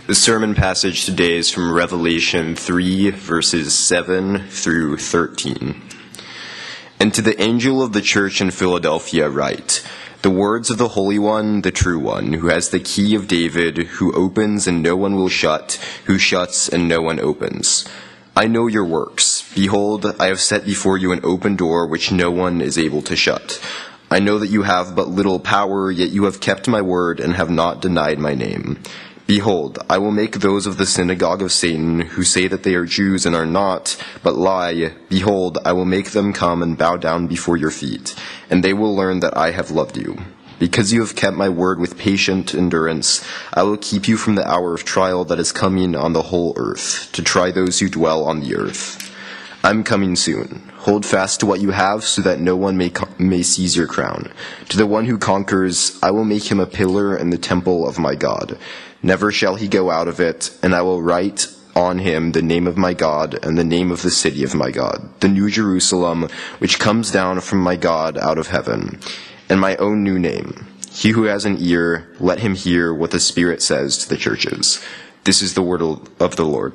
The sermon passage today is from Revelation 3, verses 7 through 13. And to the angel of the church in Philadelphia write, the words of the Holy One, the true One, who has the key of David, who opens and no one will shut, who shuts and no one opens. I know your works. Behold, I have set before you an open door which no one is able to shut. I know that you have but little power, yet you have kept my word and have not denied my name. Behold, I will make those of the synagogue of Satan, who say that they are Jews and are not, but lie, behold, I will make them come and bow down before your feet, and they will learn that I have loved you. Because you have kept my word with patient endurance, I will keep you from the hour of trial that is coming on the whole earth, to try those who dwell on the earth. I'm coming soon. Hold fast to what you have, so that no one may seize your crown. To the one who conquers, I will make him a pillar in the temple of my God. Never shall he go out of it, and I will write on him the name of my God and the name of the city of my God, the New Jerusalem, which comes down from my God out of heaven, and my own new name. He who has an ear, let him hear what the Spirit says to the churches. This is the word of the Lord.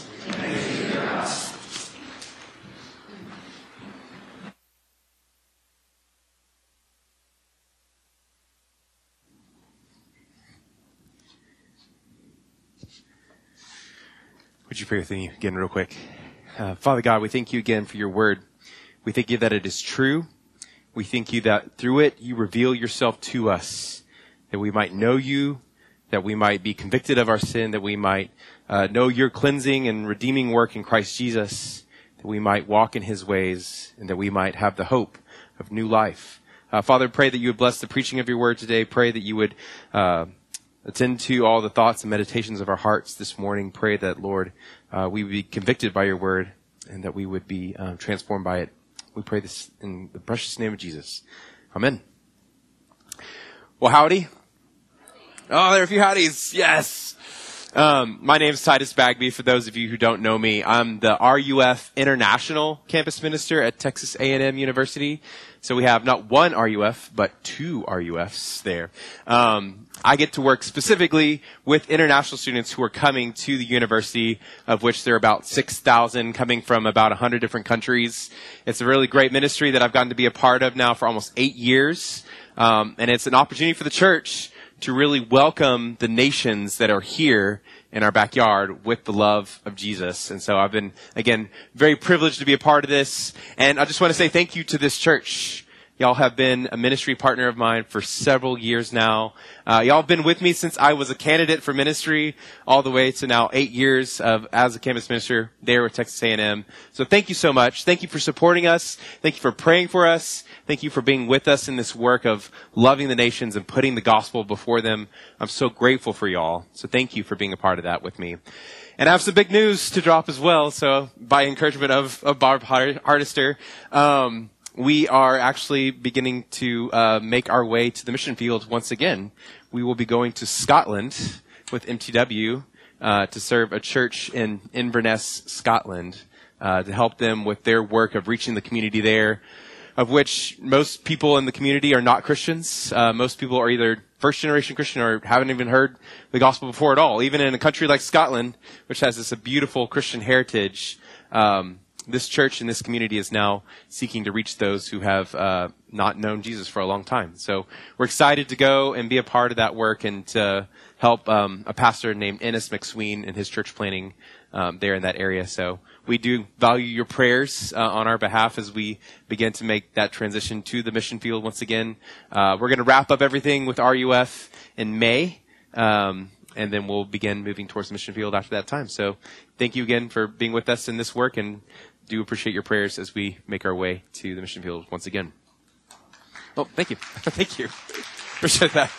Would you pray with me again real quick? Father God, we thank you again for your word. We thank you that it is true. We thank you that through it you reveal yourself to us, that we might know you, that we might be convicted of our sin, that we might know your cleansing and redeeming work in Christ Jesus, that we might walk in his ways, and that we might have the hope of new life. Father, pray that you would bless the preaching of your word today. Pray that you would attend to all the thoughts and meditations of our hearts this morning. Pray that, Lord, we would be convicted by your word and that we would be transformed by it. We pray this in the precious name of Jesus. Amen. Well, howdy. Oh, there are a few howdies. Yes. My name's Titus Bagby. For those of you who don't know me, I'm the RUF International Campus Minister at Texas A&M University. So we have not one RUF, but two RUFs there. I get to work specifically with international students who are coming to the university, of which there are about 6,000 coming from about 100 different countries. It's a really great ministry that I've gotten to be a part of now for almost 8 years. And it's an opportunity for the church to really welcome the nations that are here in our backyard with the love of Jesus. And so I've been, again, very privileged to be a part of this. And I just want to say thank you to this church. Y'all have been a ministry partner of mine for several years now. Y'all have been with me since I was a candidate for ministry all the way to now 8 years as a campus minister there with Texas A&M. So thank you so much. Thank you for supporting us. Thank you for praying for us. Thank you for being with us in this work of loving the nations and putting the gospel before them. I'm so grateful for y'all. So thank you for being a part of that with me. And I have some big news to drop as well. So by encouragement of Barb Hardister, we are actually beginning to make our way to the mission field once again. We will be going to Scotland with MTW to serve a church in Inverness, Scotland, to help them with their work of reaching the community there, of which most people in the community are not Christians. Most people are either first-generation Christian or haven't even heard the gospel before at all. Even in a country like Scotland, which has this beautiful Christian heritage, this church and this community is now seeking to reach those who have not known Jesus for a long time. So we're excited to go and be a part of that work and to help a pastor named Ennis McSween in his church planting there in that area. So we do value your prayers on our behalf as we begin to make that transition to the mission field once again. We're going to wrap up everything with RUF in May. And then we'll begin moving towards the mission field after that time. So thank you again for being with us in this work, and do appreciate your prayers as we make our way to the mission field once again. Oh, thank you. Thank you. Appreciate that.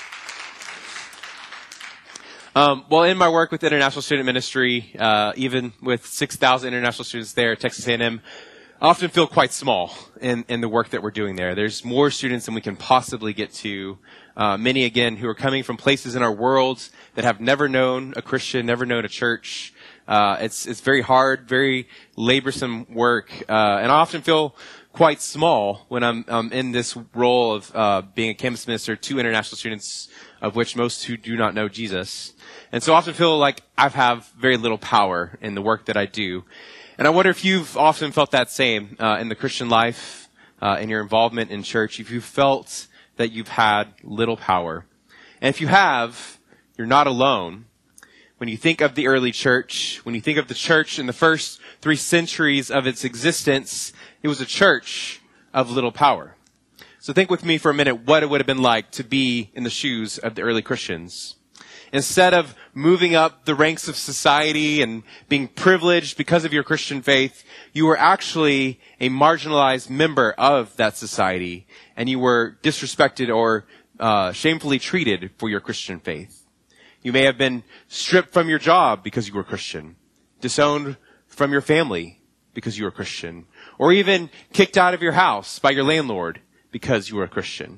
Well, in my work with international student ministry, even with 6,000 international students there at Texas A&M, I often feel quite small in the work that we're doing there. There's more students than we can possibly get to. Many, again, who are coming from places in our world that have never known a Christian, never known a church. It's very hard, very laborsome work. And I often feel quite small when I'm in this role of being a campus minister to international students of which most who do not know Jesus. And so I often feel like I have very little power in the work that I do. And I wonder if you've often felt that same in the Christian life, in your involvement in church, if you've felt that you've had little power. And if you have, you're not alone. When you think of the early church, when you think of the church in the first 3 centuries of its existence, it was a church of little power. So think with me for a minute what it would have been like to be in the shoes of the early Christians. Instead of moving up the ranks of society and being privileged because of your Christian faith, you were actually a marginalized member of that society, and you were disrespected or shamefully treated for your Christian faith. You may have been stripped from your job because you were Christian, disowned from your family because you were Christian, or even kicked out of your house by your landlord because you were a Christian.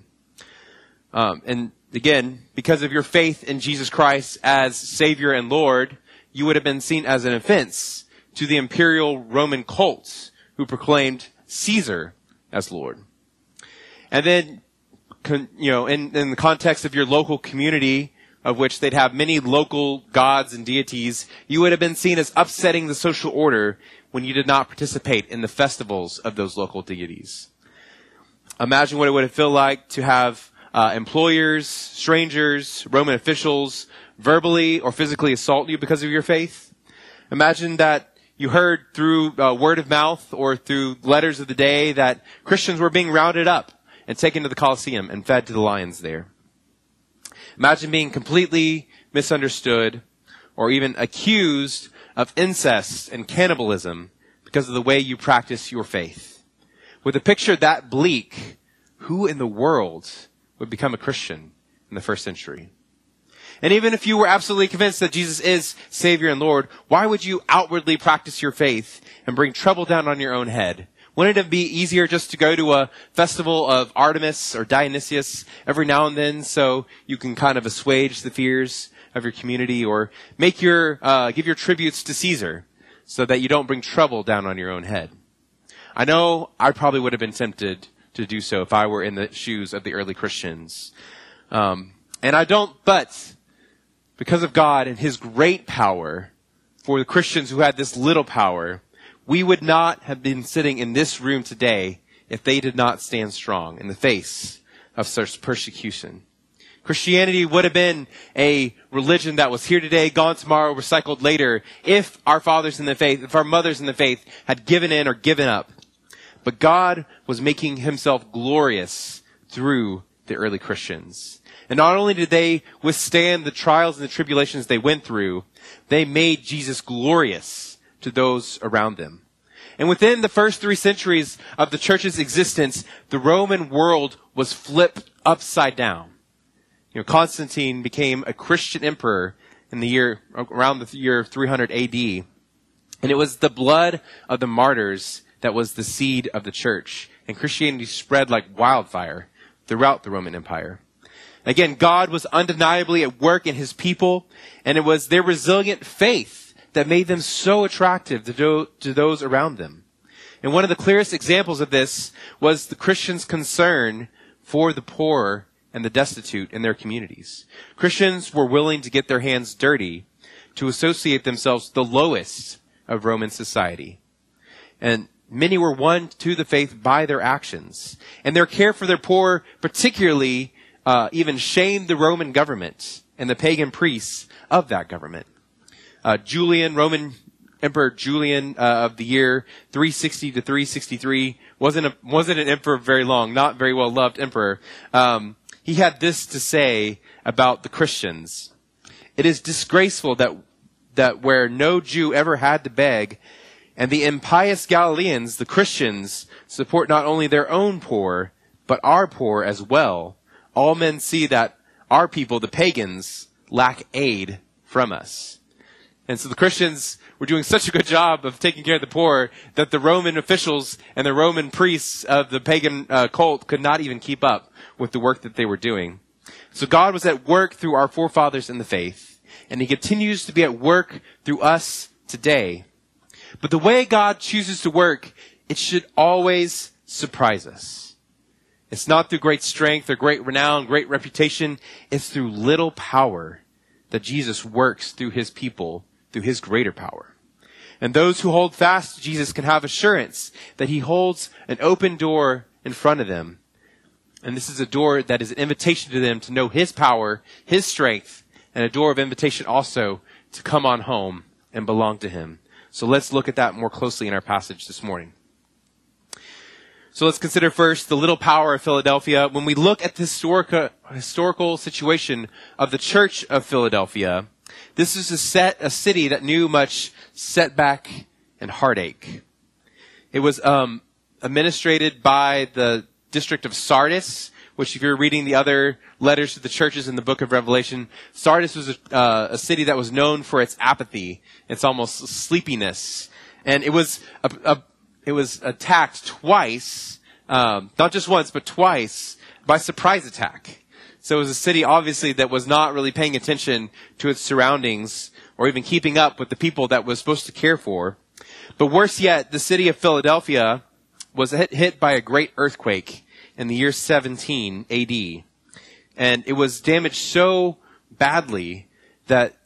And again, because of your faith in Jesus Christ as Savior and Lord, you would have been seen as an offense to the imperial Roman cults who proclaimed Caesar as Lord. And then, in the context of your local community, of which they'd have many local gods and deities, you would have been seen as upsetting the social order when you did not participate in the festivals of those local deities. Imagine what it would have felt like to have employers, strangers, Roman officials verbally or physically assault you because of your faith. Imagine that you heard through word of mouth or through letters of the day that Christians were being rounded up and taken to the Colosseum and fed to the lions there. Imagine being completely misunderstood or even accused of incest and cannibalism because of the way you practice your faith. With a picture that bleak, who in the world would become a Christian in the first century? And even if you were absolutely convinced that Jesus is Savior and Lord, why would you outwardly practice your faith and bring trouble down on your own head? Wouldn't it be easier just to go to a festival of Artemis or Dionysius every now and then so you can kind of assuage the fears of your community, or make give your tributes to Caesar so that you don't bring trouble down on your own head? I know I probably would have been tempted to do so if I were in the shoes of the early Christians. And I don't, but because of God and His great power for the Christians who had this little power, we would not have been sitting in this room today if they did not stand strong in the face of such persecution. Christianity would have been a religion that was here today, gone tomorrow, recycled later, if our fathers in the faith, if our mothers in the faith had given in or given up. But God was making Himself glorious through the early Christians. And not only did they withstand the trials and the tribulations they went through, they made Jesus glorious to those around them. And within the first 3 centuries of the church's existence, the Roman world was flipped upside down. Constantine became a Christian emperor around the year 300 AD. And it was the blood of the martyrs that was the seed of the church. And Christianity spread like wildfire throughout the Roman Empire. Again, God was undeniably at work in His people, and it was their resilient faith that made them so attractive to those around them. And one of the clearest examples of this was the Christians' concern for the poor and the destitute in their communities. Christians were willing to get their hands dirty to associate themselves with the lowest of Roman society. And many were won to the faith by their actions. And their care for their poor particularly even shamed the Roman government and the pagan priests of that government. Roman Emperor Julian of the year 360 to 363 wasn't an emperor very long, not very well loved emperor. He had this to say about the Christians: "It is disgraceful that where no Jew ever had to beg, and the impious Galileans, the Christians, support not only their own poor, but our poor as well. All men see that our people, the pagans, lack aid from us." And so the Christians were doing such a good job of taking care of the poor that the Roman officials and the Roman priests of the pagan cult could not even keep up with the work that they were doing. So God was at work through our forefathers in the faith, and He continues to be at work through us today. But the way God chooses to work, it should always surprise us. It's not through great strength or great renown, great reputation. It's through little power that Jesus works through his people, through his greater power. And those who hold fast to Jesus can have assurance that he holds an open door in front of them. And this is a door that is an invitation to them to know his power, his strength, and a door of invitation also to come on home and belong to him. So let's look at that more closely in our passage this morning. So let's consider first the little power of Philadelphia. When we look at the historical situation of the church of Philadelphia, this is a city that knew much setback and heartache. It was administrated by the district of Sardis, which if you're reading the other letters to the churches in the book of Revelation, Sardis was a city that was known for its apathy, its almost sleepiness. And it was attacked twice, not just once, but twice, by surprise attack. So it was a city, obviously, that was not really paying attention to its surroundings or even keeping up with the people that was supposed to care for. But worse yet, the city of Philadelphia was hit by a great earthquake in the year 17 AD. And it was damaged so badly that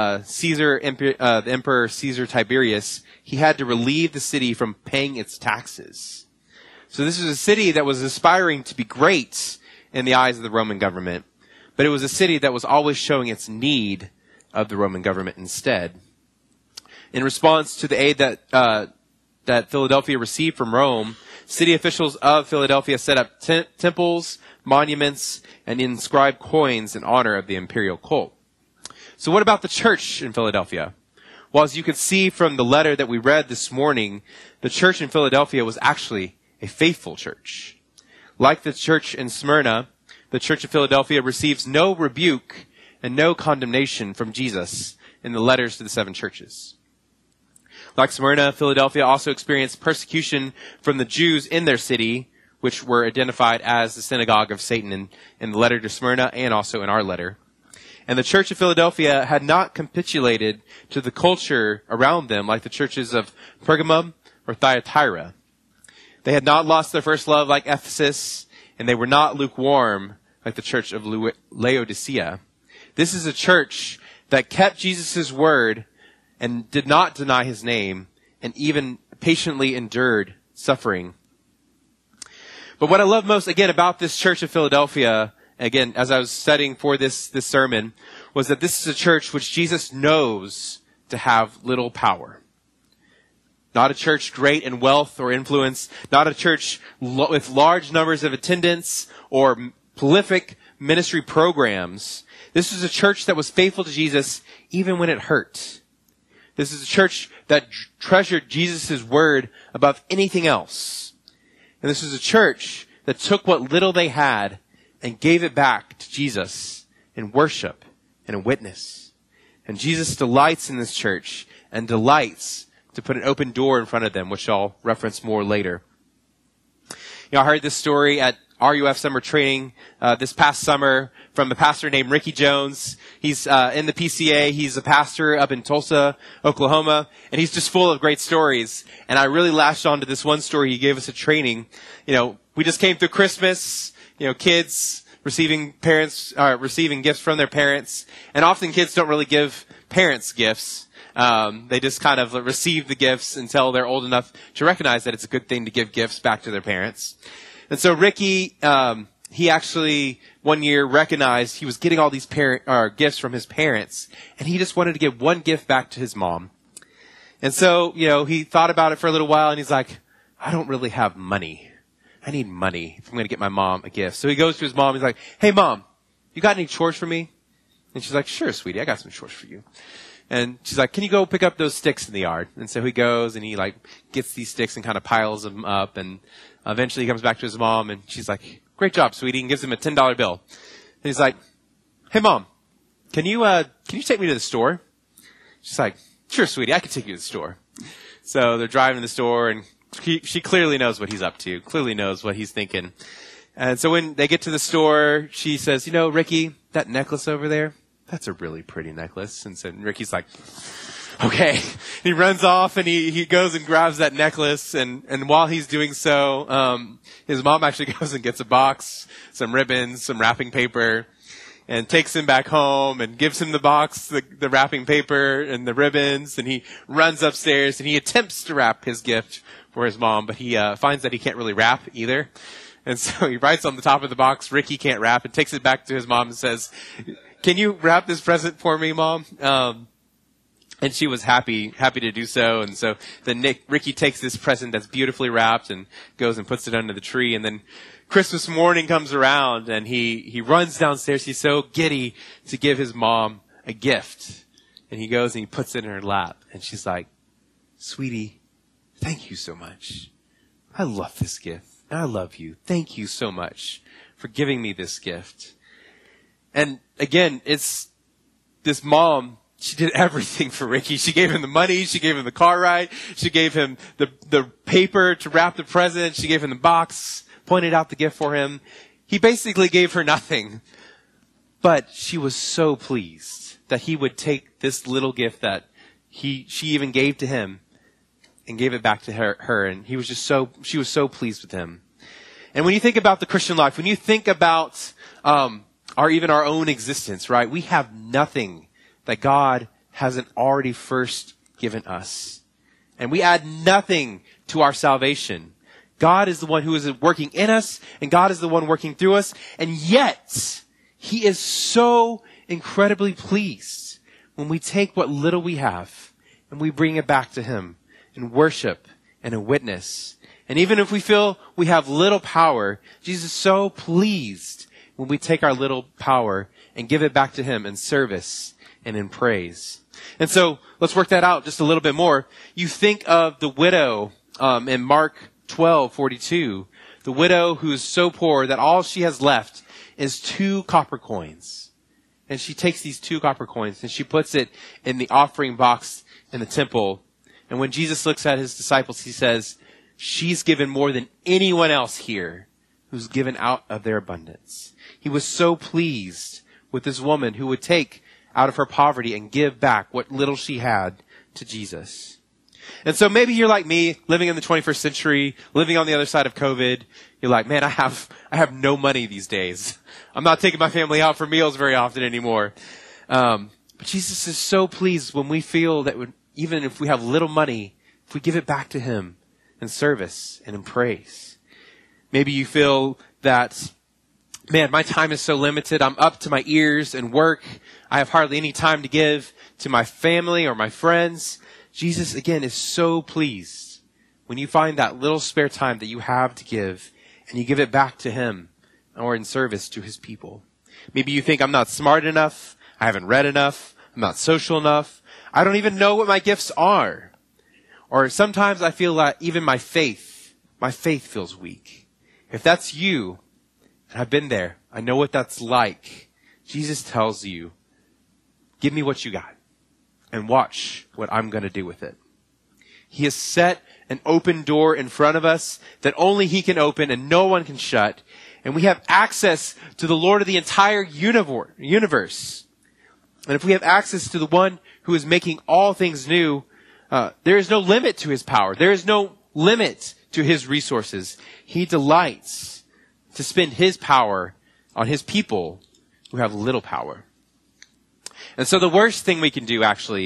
the Emperor Caesar Tiberius, he had to relieve the city from paying its taxes. So this was a city that was aspiring to be great in the eyes of the Roman government, but it was a city that was always showing its need of the Roman government instead. In response to the aid that Philadelphia received from Rome, city officials of Philadelphia set up temples, monuments, and inscribed coins in honor of the imperial cult. So what about the church in Philadelphia? Well, as you can see from the letter that we read this morning, the church in Philadelphia was actually a faithful church. Like the church in Smyrna, the church of Philadelphia receives no rebuke and no condemnation from Jesus in the letters to the 7 churches. Like Smyrna, Philadelphia also experienced persecution from the Jews in their city, which were identified as the synagogue of Satan in the letter to Smyrna and also in our letter. And the church of Philadelphia had not capitulated to the culture around them like the churches of Pergamum or Thyatira. They had not lost their first love like Ephesus, and they were not lukewarm like the church of Laodicea. This is a church that kept Jesus' word and did not deny his name, and even patiently endured suffering. But what I love most, again, about this church of Philadelphia, again, as I was studying for this sermon, was that this is a church which Jesus knows to have little power. Not a church great in wealth or influence, not a church with large numbers of attendance or prolific ministry programs. This is a church that was faithful to Jesus even when it hurt. This is a church that treasured Jesus' word above anything else. And this is a church that took what little they had and gave it back to Jesus in worship and in witness. And Jesus delights in this church and delights to put an open door in front of them, which I'll reference more later. I heard this story at RUF summer training this past summer from a pastor named Ricky Jones. He's in the PCA. He's a pastor up in Tulsa, Oklahoma, and he's just full of great stories. And I really latched on to this one story he gave us at training. We just came through Christmas, kids receiving gifts from their parents. And often kids don't really give parents gifts. They just kind of receive the gifts until they're old enough to recognize that it's a good thing to give gifts back to their parents. And so Ricky, he actually one year recognized he was getting all these gifts from his parents, and he just wanted to give one gift back to his mom. And so, he thought about it for a little while, and he's like, I don't really have money. I need money if I'm going to get my mom a gift. So he goes to his mom. He's like, hey, Mom, you got any chores for me? And she's like, sure, sweetie, I got some chores for you. And she's like, can you go pick up those sticks in the yard? And so he goes, and he gets these sticks and kind of piles them up, and eventually he comes back to his mom, and she's like, great job, sweetie, and gives him a $10 bill. And he's like, hey, Mom, can you take me to the store? She's like, sure, sweetie, I can take you to the store. So they're driving to the store, and she clearly knows what he's up to, clearly knows what he's thinking. And so when they get to the store, she says, Ricky, that necklace over there, that's a really pretty necklace. And so Ricky's like, okay. He runs off and he goes and grabs that necklace. And while he's doing so, his mom actually goes and gets a box, some ribbons, some wrapping paper, and takes him back home and gives him the box, the wrapping paper and the ribbons. And he runs upstairs and he attempts to wrap his gift for his mom, but he finds that he can't really wrap either. And so he writes on the top of the box, Ricky can't wrap, and takes it back to his mom and says, can you wrap this present for me, Mom? And she was happy to do so. And so then Ricky takes this present that's beautifully wrapped and goes and puts it under the tree. And then Christmas morning comes around and he runs downstairs. He's so giddy to give his mom a gift. And he goes and he puts it in her lap. And she's like, sweetie, thank you so much. I love this gift. I love you. Thank you so much for giving me this gift. And again, it's this mom, she did everything for Ricky. She gave him the money. She gave him the car ride. She gave him the paper to wrap the present. She gave him the box, pointed out the gift for him. He basically gave her nothing. But she was so pleased that he would take this little gift that she even gave to him and gave it back to her. And she was so pleased with him. And when you think about the Christian life, when you think about, even our own existence, right? We have nothing that God hasn't already first given us. And we add nothing to our salvation. God is the one who is working in us, and God is the one working through us. And yet, He is so incredibly pleased when we take what little we have and we bring it back to Him in worship and in witness. And even if we feel we have little power, Jesus is so pleased when we take our little power and give it back to Him in service and in praise. And so let's work that out just a little bit more. You think of the widow in Mark 12:42, the widow who is so poor that all she has left is 2 copper coins. And she takes these 2 copper coins and she puts it in the offering box in the temple. And when Jesus looks at His disciples, He says, she's given more than anyone else here who's given out of their abundance. He was so pleased with this woman who would take out of her poverty and give back what little she had to Jesus. And so maybe you're like me, living in the 21st century, living on the other side of COVID. You're like, man, I have no money these days. I'm not taking my family out for meals very often anymore. But Jesus is so pleased when we feel that even if we have little money, if we give it back to Him in service and in praise. Maybe you feel that, man, my time is so limited. I'm up to my ears in work. I have hardly any time to give to my family or my friends. Jesus, again, is so pleased when you find that little spare time that you have to give and you give it back to Him or in service to His people. Maybe you think I'm not smart enough. I haven't read enough. I'm not social enough. I don't even know what my gifts are. Or sometimes I feel like even my faith feels weak. If that's you, and I've been there, I know what that's like. Jesus tells you, give me what you got and watch what I'm going to do with it. He has set an open door in front of us that only He can open and no one can shut. And we have access to the Lord of the entire universe. And if we have access to the one who is making all things new, there is no limit to His power. There is no limit to His resources. He delights to spend His power on His people who have little power. And so the worst thing we can do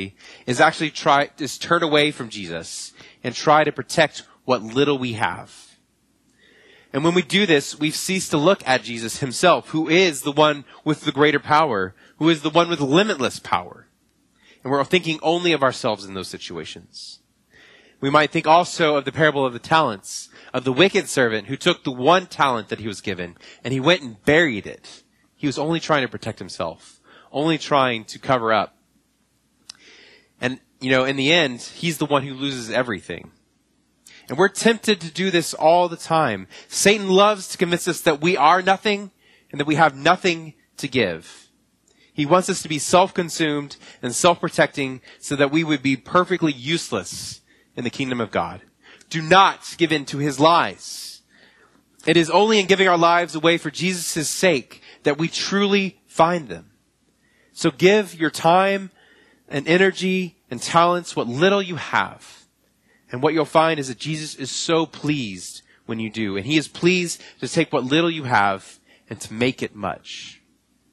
is turn away from Jesus and try to protect what little we have. And when we do this, we've ceased to look at Jesus Himself, who is the one with the greater power, who is the one with limitless power. And we're thinking only of ourselves in those situations. We might think also of the parable of the talents, of the wicked servant who took the 1 talent that he was given and he went and buried it. He was only trying to protect himself, only trying to cover up. And, in the end, he's the one who loses everything. And we're tempted to do this all the time. Satan loves to convince us that we are nothing and that we have nothing to give. He wants us to be self-consumed and self-protecting so that we would be perfectly useless in the kingdom of God. Do not give in to his lies. It is only in giving our lives away for Jesus' sake that we truly find them. So give your time and energy and talents, what little you have. And what you'll find is that Jesus is so pleased when you do. And he is pleased to take what little you have and to make it much.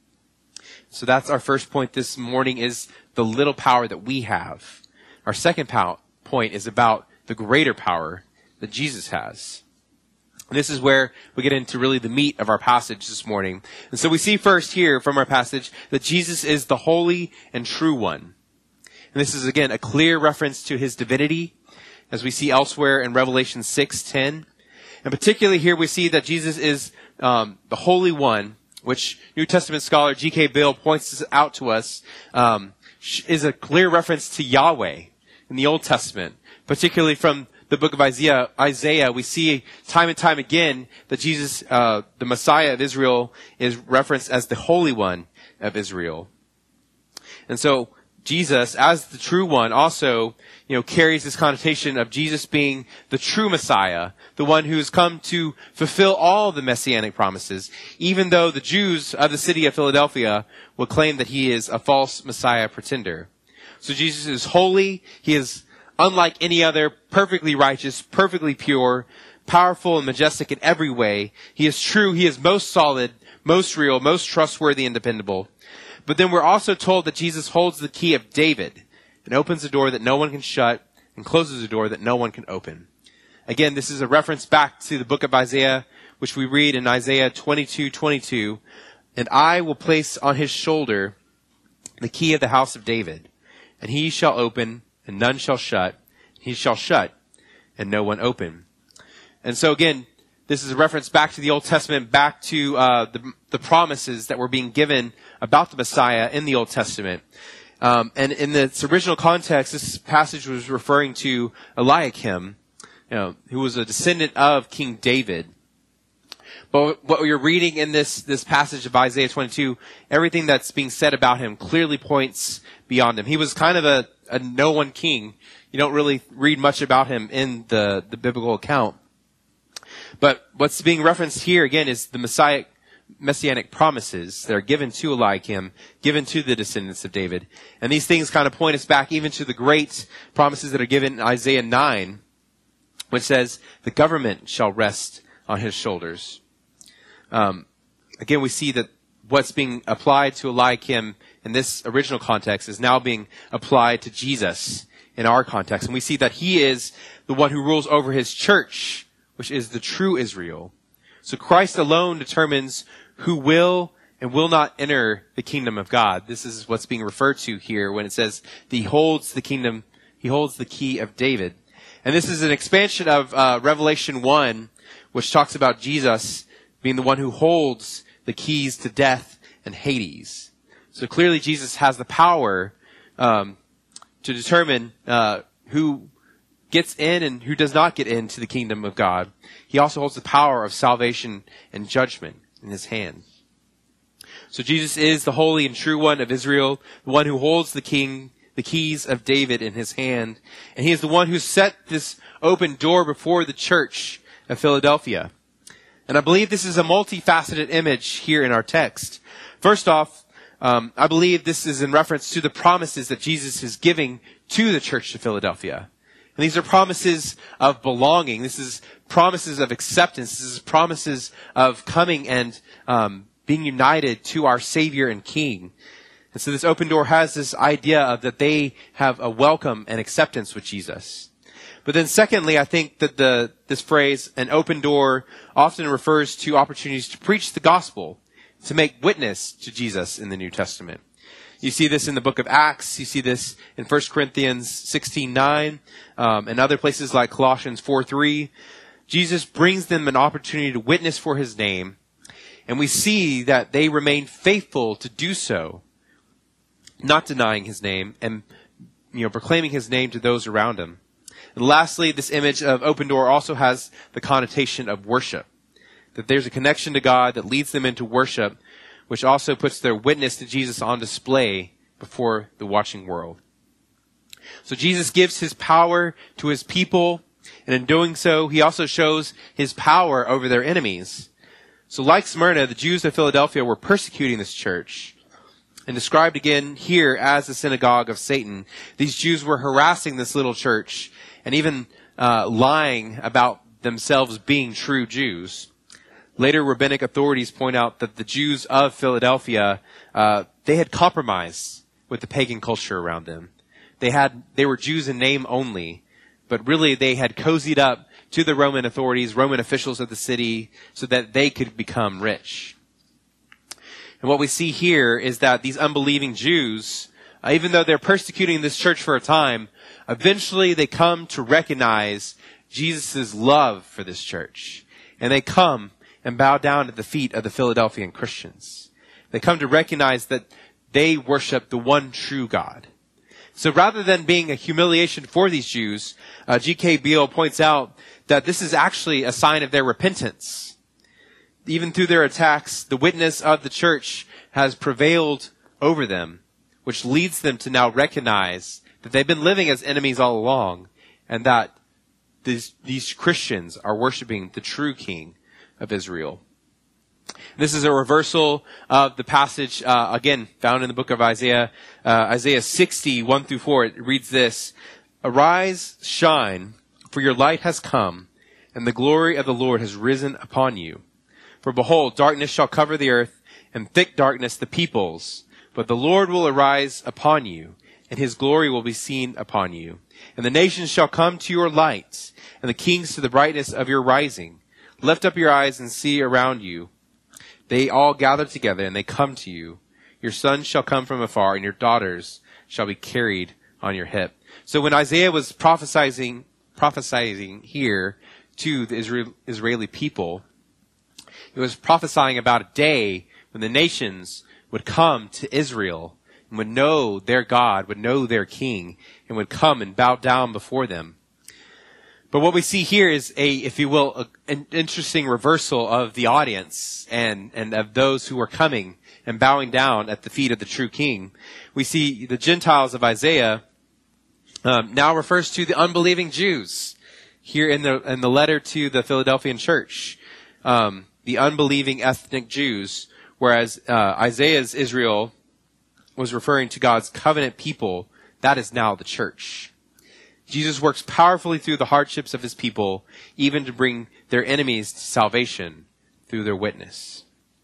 So that's our first point this morning, is the little power that we have. Our second point is about the greater power that Jesus has. And this is where we get into really the meat of our passage this morning. And so we see first here from our passage that Jesus is the holy and true one. And this is, again, a clear reference to his divinity, as we see elsewhere in Revelation 6:10. And particularly here we see that Jesus is the Holy One, which New Testament scholar G.K. Bill points out to us, is a clear reference to Yahweh in the Old Testament. Particularly from the book of Isaiah, we see time and time again that Jesus, the Messiah of Israel, is referenced as the Holy One of Israel. And so Jesus, as the true one, also, carries this connotation of Jesus being the true Messiah, the one who has come to fulfill all the messianic promises, even though the Jews of the city of Philadelphia would claim that he is a false Messiah pretender. So Jesus is holy. He is unlike any other, perfectly righteous, perfectly pure, powerful and majestic in every way. He is true. He is most solid, most real, most trustworthy and dependable. But then we're also told that Jesus holds the key of David and opens a door that no one can shut and closes a door that no one can open. Again, this is a reference back to the book of Isaiah, which we read in Isaiah 22:22. And I will place on his shoulder the key of the house of David, and he shall open and none shall shut. He shall shut and no one open. And so again, this is a reference back to the Old Testament, back to the promises that were being given about the Messiah in the Old Testament. And in its original context, this passage was referring to Eliakim, who was a descendant of King David. But what you're reading in this passage of Isaiah 22, everything that's being said about him clearly points beyond him. He was kind of a no-one king. You don't really read much about him in the biblical account. But what's being referenced here, again, is the messianic promises that are given to Eliakim, given to the descendants of David. And these things kind of point us back even to the great promises that are given in Isaiah 9, which says, the government shall rest on his shoulders. Again, we see that what's being applied to Eliakim in this original context is now being applied to Jesus in our context. And we see that he is the one who rules over his church, which is the true Israel. So Christ alone determines who will and will not enter the kingdom of God. This is what's being referred to here when it says he holds the kingdom, he holds the key of David. And this is an expansion of Revelation 1, which talks about Jesus being the one who holds the keys to death and Hades. So clearly Jesus has the power to determine who gets in and who does not get into the kingdom of God. He also holds the power of salvation and judgment in his hand. So Jesus is the holy and true one of Israel, the one who holds the keys of David in his hand. And he is the one who set this open door before the church of Philadelphia. And I believe this is a multifaceted image here in our text. First off, I believe this is in reference to the promises that Jesus is giving to the church of Philadelphia. And these are promises of belonging. This is promises of acceptance. This is promises of coming and being united to our Savior and King. And so this open door has this idea of that they have a welcome and acceptance with Jesus. But then secondly, I think that this phrase, an open door, often refers to opportunities to preach the gospel, to make witness to Jesus in the New Testament. You see this in the book of Acts. You see this in 1 Corinthians 16:9, and other places like Colossians 4:3. Jesus brings them an opportunity to witness for his name, and we see that they remain faithful to do so, not denying his name and proclaiming his name to those around him. And lastly, this image of open door also has the connotation of worship, that there's a connection to God that leads them into worship, which also puts their witness to Jesus on display before the watching world. So Jesus gives his power to his people, and in doing so, he also shows his power over their enemies. So like Smyrna, the Jews of Philadelphia were persecuting this church, and described again here as the synagogue of Satan. These Jews were harassing this little church and even lying about themselves being true Jews. Later, rabbinic authorities point out that the Jews of Philadelphia, they had compromised with the pagan culture around them. They were Jews in name only, but really they had cozied up to the Roman authorities, Roman officials of the city, so that they could become rich. And what we see here is that these unbelieving Jews, even though they're persecuting this church for a time, eventually they come to recognize Jesus' love for this church. And they come and bow down at the feet of the Philadelphian Christians. They come to recognize that they worship the one true God. So rather than being a humiliation for these Jews, G.K. Beale points out that this is actually a sign of their repentance. Even through their attacks, the witness of the church has prevailed over them, which leads them to now recognize that they've been living as enemies all along, and that these Christians are worshiping the true King of Israel. This is a reversal of the passage, again, found in the book of Isaiah. Isaiah 60, 1 through 4, it reads this: "Arise, shine, for your light has come, and the glory of the Lord has risen upon you. For behold, darkness shall cover the earth, and thick darkness the peoples. But the Lord will arise upon you, and his glory will be seen upon you. And the nations shall come to your light, and the kings to the brightness of your rising. Lift up your eyes and see around you. They all gather together, and they come to you. Your sons shall come from afar, and your daughters shall be carried on your hip." So when Isaiah was prophesying here to the Israeli people, he was prophesying about a day when the nations would come to Israel and would know their God, would know their king, and would come and bow down before them. But what we see here is if you will, an interesting reversal of the audience and of those who are coming and bowing down at the feet of the true king. We see the Gentiles of Isaiah now refers to the unbelieving Jews here in the letter to the Philadelphian church. The unbelieving ethnic Jews, whereas Isaiah's Israel was referring to God's covenant people. That is now the church. Jesus works powerfully through the hardships of his people, even to bring their enemies to salvation through their witness.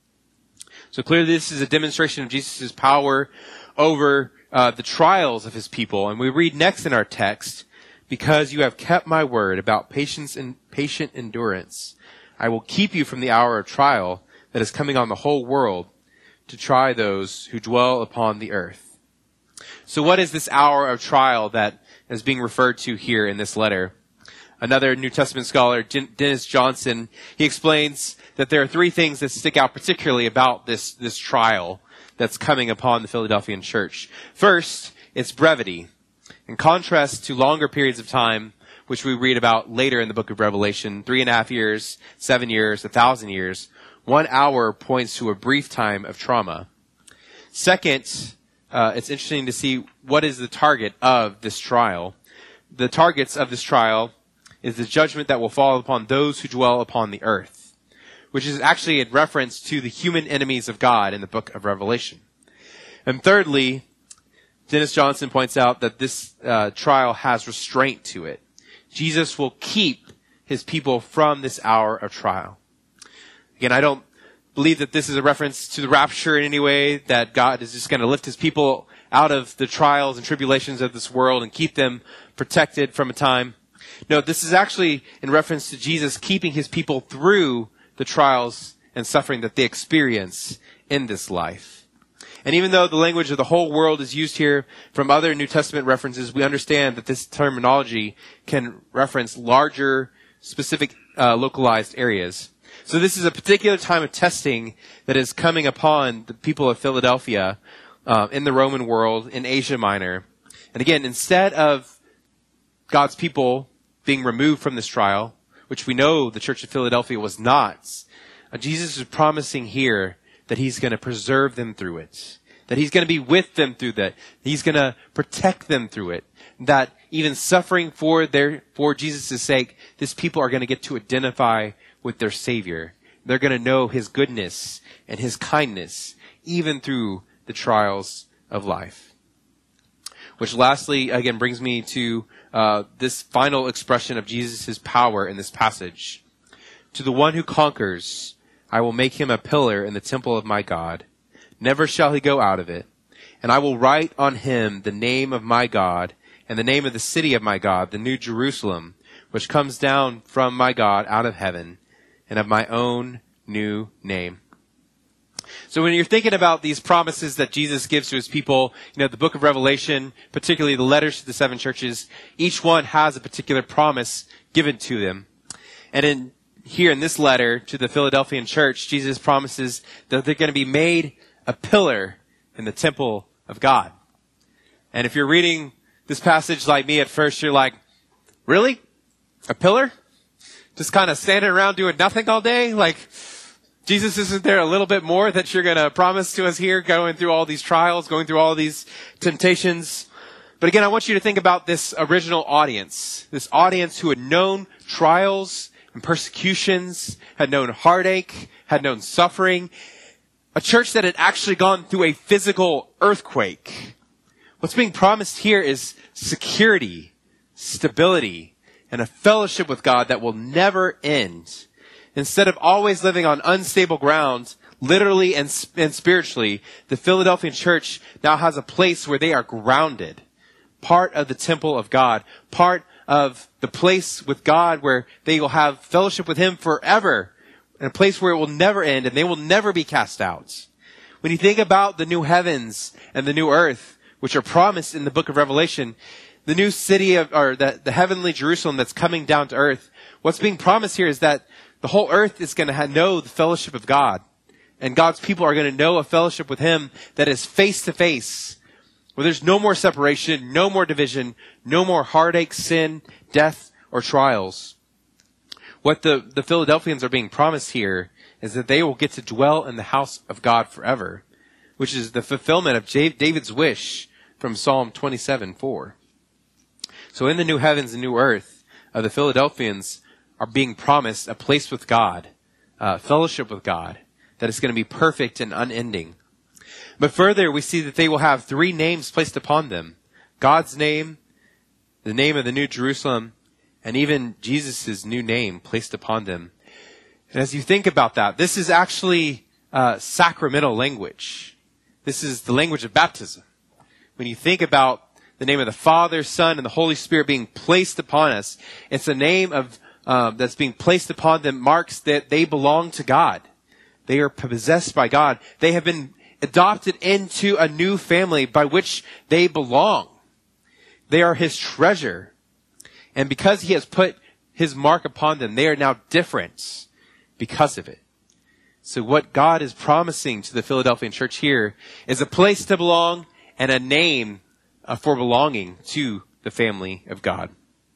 So clearly this is a demonstration of Jesus' power over the trials of his people. And we read next in our text, "Because you have kept my word about patience and patient endurance, I will keep you from the hour of trial that is coming on the whole world to try those who dwell upon the earth." So what is this hour of trial that is being referred to here in this letter? Another New Testament scholar, Dennis Johnson, he explains that there are three things that stick out particularly about this trial that's coming upon the Philadelphian church. First, its brevity. In contrast to longer periods of time, which we read about later in the book of Revelation, 3.5 years, 7 years, 1,000 years, 1 hour points to a brief time of trauma. Second, it's interesting to see what is the target of this trial. The targets of this trial is the judgment that will fall upon those who dwell upon the earth, which is actually in reference to the human enemies of God in the book of Revelation. And thirdly, Dennis Johnson points out that this trial has restraint to it. Jesus will keep his people from this hour of trial. Again, I don't believe that this is a reference to the rapture in any way, that God is just going to lift his people out of the trials and tribulations of this world and keep them protected from a time. No, this is actually in reference to Jesus keeping his people through the trials and suffering that they experience in this life. And even though the language of the whole world is used here from other New Testament references, we understand that this terminology can reference larger, specific, localized areas. So this is a particular time of testing that is coming upon the people of Philadelphia in the Roman world, in Asia Minor. And again, instead of God's people being removed from this trial, which we know the Church of Philadelphia was not, Jesus is promising here that he's going to preserve them through it, that he's going to be with them through that, he's going to protect them through it, that even suffering for Jesus' sake, this people are going to get to identify with their Savior. They're going to know his goodness and his kindness, even through the trials of life. Which lastly, again, brings me to this final expression of Jesus' power in this passage. To the one who conquers, I will make him a pillar in the temple of my God. Never shall he go out of it. And I will write on him the name of my God and the name of the city of my God, the New Jerusalem, which comes down from my God out of heaven, and of my own new name. So when you're thinking about these promises that Jesus gives to his people, the book of Revelation, particularly the letters to the 7 churches, each one has a particular promise given to them. And here in this letter to the Philadelphian church, Jesus promises that they're going to be made a pillar in the temple of God. And if you're reading this passage like me at first, you're like, really? A pillar? Just kind of standing around doing nothing all day? Like, Jesus, isn't there a little bit more that you're going to promise to us here, going through all these trials, going through all these temptations? But again, I want you to think about this original audience, this audience who had known trials and persecutions, had known heartache, had known suffering, a church that had actually gone through a physical earthquake. What's being promised here is security, stability, and a fellowship with God that will never end. Instead of always living on unstable ground, literally and spiritually, the Philadelphian church now has a place where they are grounded. Part of the temple of God. Part of the place with God where they will have fellowship with him forever. And a place where it will never end and they will never be cast out. When you think about the new heavens and the new earth, which are promised in the book of Revelation, the new city or the heavenly Jerusalem that's coming down to earth, what's being promised here is that the whole earth is going to know the fellowship of God. And God's people are going to know a fellowship with him that is face to face, where there's no more separation, no more division, no more heartache, sin, death, or trials. What the Philadelphians are being promised here is that they will get to dwell in the house of God forever, which is the fulfillment of David's wish from Psalm 27:4. So in the new heavens and new earth, the Philadelphians are being promised a place with God, fellowship with God, that is going to be perfect and unending. But further, we see that they will have 3 names placed upon them. God's name, the name of the New Jerusalem, and even Jesus' new name placed upon them. And as you think about that, this is actually sacramental language. This is the language of baptism. When you think about the name of the Father, Son, and the Holy Spirit being placed upon us, it's a name of that's being placed upon them marks that they belong to God. They are possessed by God. They have been adopted into a new family by which they belong. They are his treasure. And because he has put his mark upon them, they are now different because of it. So what God is promising to the Philadelphian church here is a place to belong and a name for belonging to the family of God.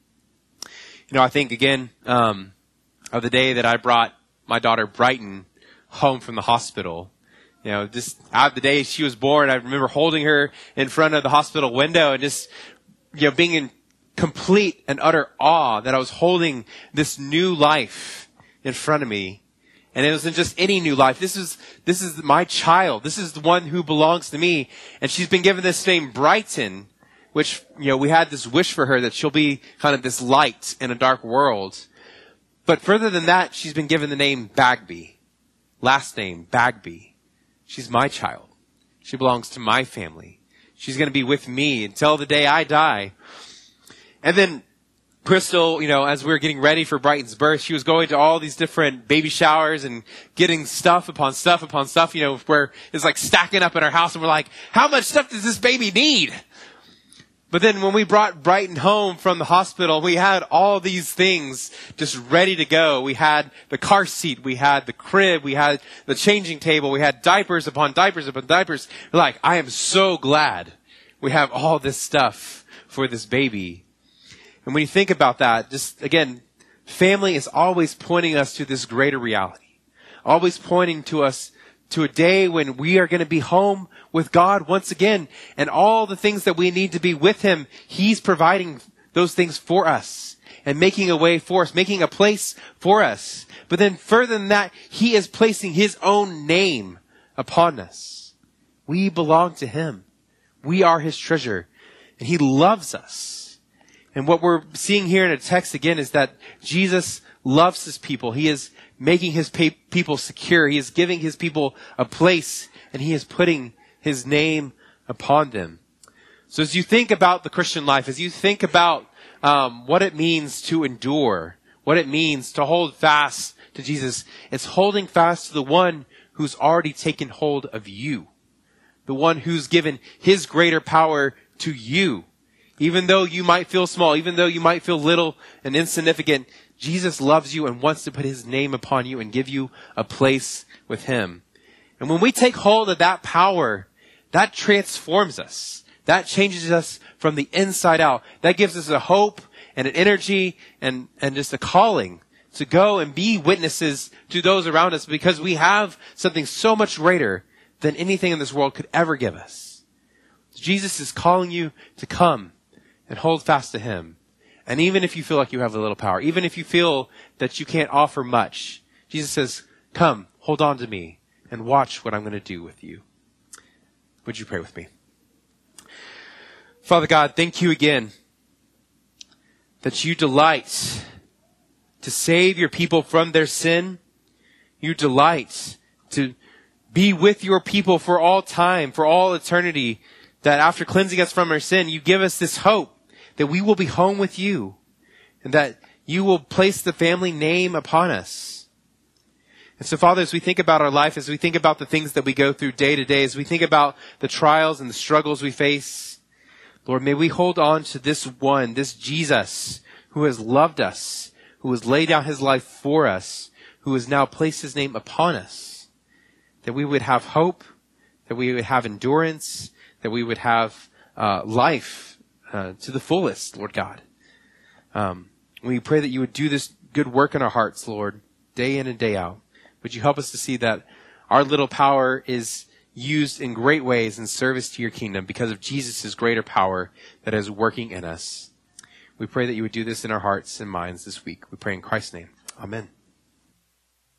I think again of the day that I brought my daughter Brighton home from the hospital. Just out the day she was born, I remember holding her in front of the hospital window and just, being in complete and utter awe that I was holding this new life in front of me. And it wasn't just any new life. This is my child. This is the one who belongs to me. And she's been given this name Brighton, which, we had this wish for her that she'll be kind of this light in a dark world. But further than that, she's been given the name Bagby. Last name, Bagby. She's my child. She belongs to my family. She's going to be with me until the day I die. And then Crystal, as we were getting ready for Brighton's birth, she was going to all these different baby showers and getting stuff upon stuff upon stuff, where it's like stacking up in our house and we're like, how much stuff does this baby need? But then when we brought Brighton home from the hospital, we had all these things just ready to go. We had the car seat, we had the crib, we had the changing table, we had diapers upon diapers upon diapers. We're like, I am so glad we have all this stuff for this baby. And when you think about that, just again, family is always pointing us to this greater reality. Always pointing to us to a day when we are going to be home with God once again. And all the things that we need to be with him, he's providing those things for us and making a way for us, making a place for us. But then further than that, he is placing his own name upon us. We belong to him. We are his treasure, and he loves us. And what we're seeing here in a text again is that Jesus loves his people. He is making his people secure. He is giving his people a place, and he is putting his name upon them. So as you think about the Christian life, as you think about what it means to endure, what it means to hold fast to Jesus, it's holding fast to the one who's already taken hold of you, the one who's given his greater power to you. Even though you might feel small, even though you might feel little and insignificant, Jesus loves you and wants to put his name upon you and give you a place with him. And when we take hold of that power, that transforms us. That changes us from the inside out. That gives us a hope and an energy and just a calling to go and be witnesses to those around us, because we have something so much greater than anything in this world could ever give us. Jesus is calling you to come and hold fast to him. And even if you feel like you have a little power, even if you feel that you can't offer much, Jesus says, come, hold on to me and watch what I'm going to do with you. Would you pray with me? Father God, thank you again that you delight to save your people from their sin. You delight to be with your people for all time, for all eternity, that after cleansing us from our sin, you give us this hope that we will be home with you and that you will place the family name upon us. And so, Father, as we think about our life, as we think about the things that we go through day to day, as we think about the trials and the struggles we face, Lord, may we hold on to this one, this Jesus, who has loved us, who has laid down his life for us, who has now placed his name upon us, that we would have hope, that we would have endurance, that we would have life to the fullest, Lord God. We pray that you would do this good work in our hearts, Lord, day in and day out. Would you help us to see that our little power is used in great ways in service to your kingdom because of Jesus' greater power that is working in us. We pray that you would do this in our hearts and minds this week. We pray in Christ's name. Amen.